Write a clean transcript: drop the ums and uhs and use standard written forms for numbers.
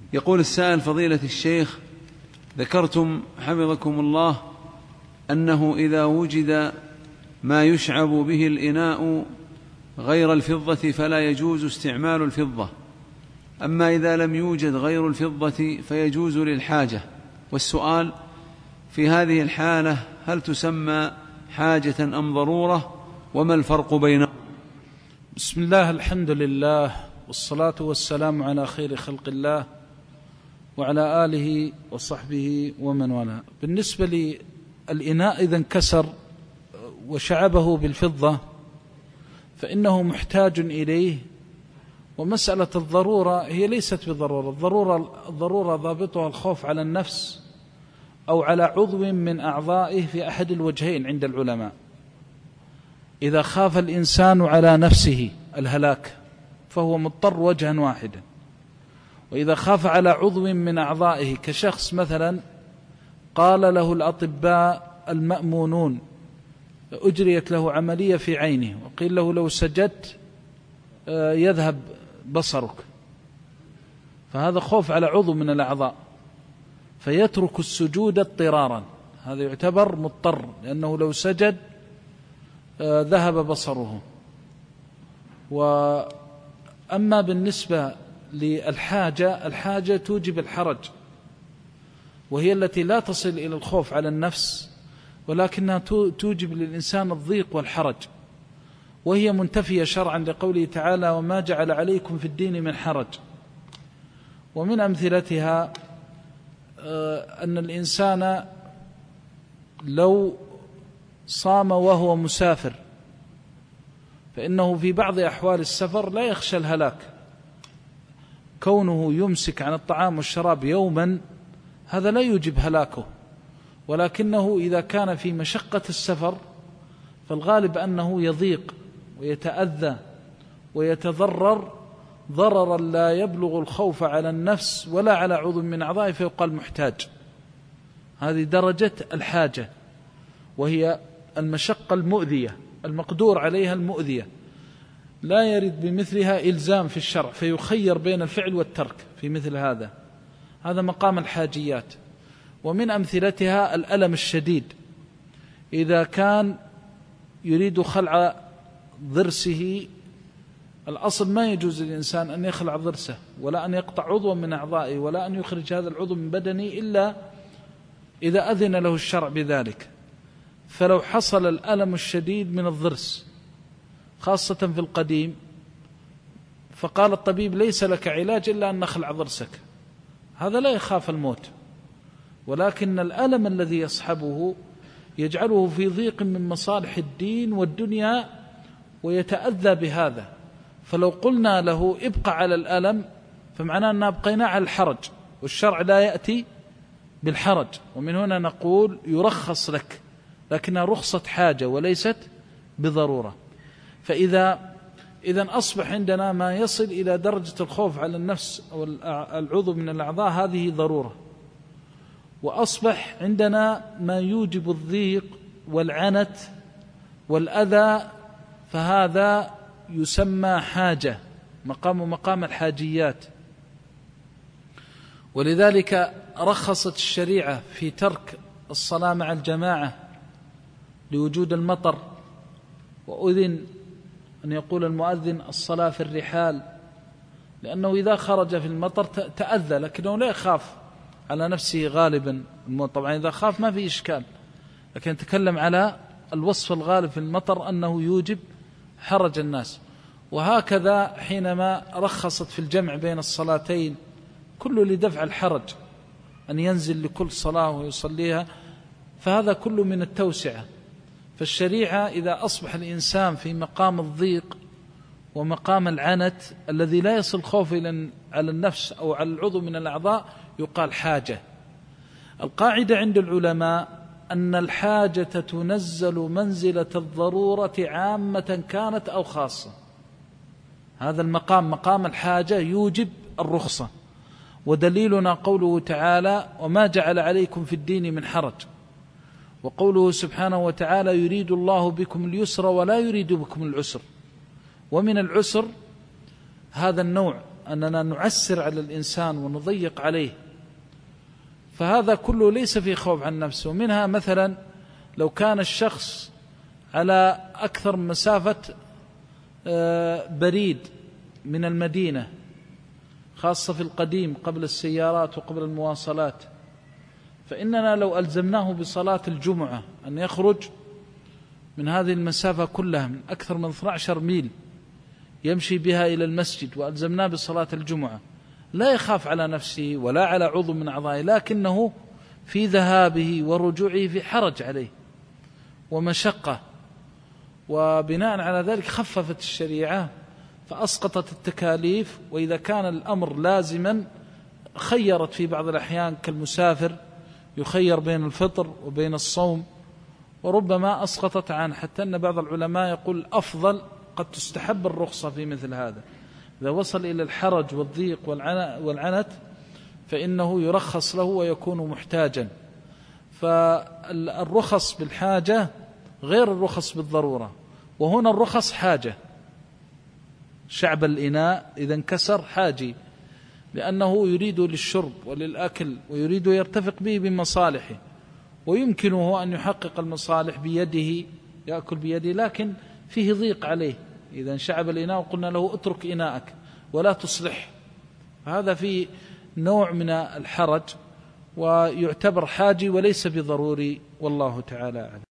يقول السائل: فضيلة الشيخ، ذكرتم حفظكم الله أنه إذا وجد ما يشعب به الإناء غير الفضة فلا يجوز استعمال الفضة، أما إذا لم يوجد غير الفضة فيجوز للحاجة. والسؤال: في هذه الحالة هل تسمى حاجة أم ضرورة؟ وما الفرق بينهما؟ بسم الله، الحمد لله، والصلاة والسلام على خير خلق الله وعلى آله وصحبه ومن والاه. بالنسبة للإناء إذا انكسر وشعبه بالفضة فإنه محتاج إليه، ومسألة الضرورة هي ليست بضرورة. الضرورة ضابطها الخوف على النفس أو على عضو من أعضائه في أحد الوجهين عند العلماء. إذا خاف الإنسان على نفسه الهلاك فهو مضطر وجها واحدا، وإذا خاف على عضو من أعضائه كشخص مثلا قال له الأطباء المأمونون أجريت له عملية في عينه وقيل له لو سجدت يذهب بصرك، فهذا خوف على عضو من الأعضاء فيترك السجود اضطرارا، هذا يعتبر مضطر لأنه لو سجد ذهب بصره. وأما بالنسبة للحاجة، الحاجة توجب الحرج، وهي التي لا تصل إلى الخوف على النفس، ولكنها توجب للإنسان الضيق والحرج، وهي منتفية شرعا لقوله تعالى: وما جعل عليكم في الدين من حرج. ومن أمثلتها أن الإنسان لو صام وهو مسافر فإنه في بعض أحوال السفر لا يخشى الهلاك، كونه يمسك عن الطعام والشراب يوما هذا لا يوجب هلاكه، ولكنه إذا كان في مشقة السفر فالغالب أنه يضيق ويتأذى ويتضرر ضررا لا يبلغ الخوف على النفس ولا على عضو من أعضائه فيقال محتاج. هذه درجة الحاجة، وهي المشقة المؤذية المقدور عليها المؤذية، لا يرد بمثلها إلزام في الشرع فيخير بين الفعل والترك في مثل هذا. هذا مقام الحاجيات. ومن أمثلتها الألم الشديد، إذا كان يريد خلع ضرسه، الأصل ما يجوز للإنسان أن يخلع ضرسه ولا أن يقطع عضوا من أعضائه ولا أن يخرج هذا العضو من بدنه إلا إذا أذن له الشرع بذلك. فلو حصل الألم الشديد من الضرس خاصة في القديم فقال الطبيب ليس لك علاج إلا أن نخلع ضرسك، هذا لا يخاف الموت، ولكن الألم الذي يصحبه يجعله في ضيق من مصالح الدين والدنيا ويتأذى بهذا. فلو قلنا له ابقى على الألم فمعناه أننا أبقينا على الحرج، والشرع لا يأتي بالحرج، ومن هنا نقول يرخص لك، لكنها رخصة حاجة وليست بضرورة. فإذا أصبح عندنا ما يصل إلى درجة الخوف على النفس أو العضو من الأعضاء هذه ضرورة، وأصبح عندنا ما يوجب الضيق والعنت والأذى فهذا يسمى حاجة، مقام الحاجيات. ولذلك رخصت الشريعة في ترك الصلاة مع الجماعة لوجود المطر، وأذن أن يقول المؤذن الصلاة في الرحال، لأنه إذا خرج في المطر تأذى لكنه لا يخاف على نفسه غالبا. طبعا إذا خاف ما في إشكال، لكن نتكلم على الوصف الغالب في المطر أنه يوجب حرج الناس. وهكذا حينما رخصت في الجمع بين الصلاتين كله لدفع الحرج، أن ينزل لكل صلاة ويصليها، فهذا كله من التوسعة. فالشريعة إذا أصبح الإنسان في مقام الضيق ومقام العنت الذي لا يصل خوف على النفس أو على العضو من الأعضاء يقال حاجة. القاعدة عند العلماء أن الحاجة تنزل منزلة الضرورة عامة كانت أو خاصة. هذا مقام الحاجة يوجب الرخصة، ودليلنا قوله تعالى: وما جعل عليكم في الدين من حرج، وقوله سبحانه وتعالى: يريد الله بكم اليسر ولا يريد بكم العسر. ومن العسر هذا النوع أننا نعسر على الإنسان ونضيق عليه، فهذا كله ليس فيه خوف عن نفسه. منها مثلا لو كان الشخص على أكثر من مسافة بريد من المدينة، خاصة في القديم قبل السيارات وقبل المواصلات، فإننا لو ألزمناه بصلاة الجمعة أن يخرج من هذه المسافة كلها من أكثر من 12 ميل يمشي بها إلى المسجد، وألزمناه بصلاة الجمعة، لا يخاف على نفسه ولا على عضو من أعضائه، لكنه في ذهابه ورجوعه في حرج عليه ومشقة. وبناء على ذلك خففت الشريعة فأسقطت التكاليف، وإذا كان الأمر لازما خيرت في بعض الأحيان كالمسافر يخير بين الفطر وبين الصوم، وربما أسقطت عنه، حتى أن بعض العلماء يقول أفضل قد تستحب الرخصة في مثل هذا، إذا وصل إلى الحرج والضيق والعنت فإنه يرخص له ويكون محتاجا. فالرخص بالحاجة غير الرخص بالضرورة، وهنا الرخص حاجة، شعب الإناء إذا انكسر حاجي، لأنه يريد للشرب وللأكل ويريد يرتفق به بمصالحه، ويمكنه أن يحقق المصالح بيده، يأكل بيده، لكن فيه ضيق عليه. إذا انشعب الإناء وقلنا له اترك إناءك ولا تصلح، هذا فيه نوع من الحرج ويعتبر حاجي وليس بضروري، والله تعالى أعلم.